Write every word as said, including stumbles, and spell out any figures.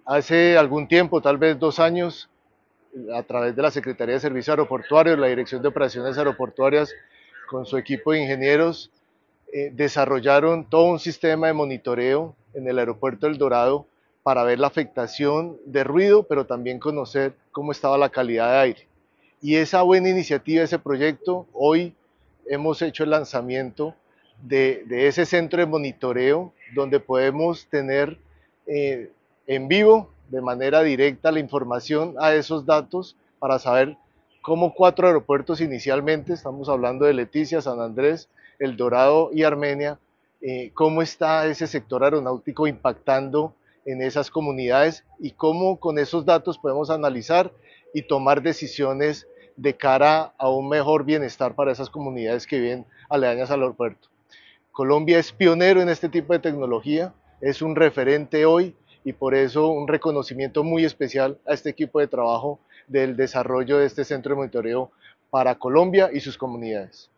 Hace algún tiempo, tal vez dos años, a través de la Secretaría de Servicios Aeroportuarios, la Dirección de Operaciones Aeroportuarias, con su equipo de ingenieros, eh, desarrollaron todo un sistema de monitoreo en el aeropuerto El Dorado para ver la afectación de ruido, pero también conocer cómo estaba la calidad de aire. Y esa buena iniciativa, ese proyecto, hoy hemos hecho el lanzamiento de, de ese centro de monitoreo donde podemos tener eh, en vivo, de manera directa, la información a esos datos para saber cómo cuatro aeropuertos inicialmente, estamos hablando de Leticia, San Andrés, El Dorado y Armenia, eh, cómo está ese sector aeronáutico impactando en esas comunidades y cómo con esos datos podemos analizar y tomar decisiones de cara a un mejor bienestar para esas comunidades que viven aledañas al aeropuerto. Colombia es pionero en este tipo de tecnología, es un referente hoy y por eso un reconocimiento muy especial a este equipo de trabajo del desarrollo de este centro de monitoreo para Colombia y sus comunidades.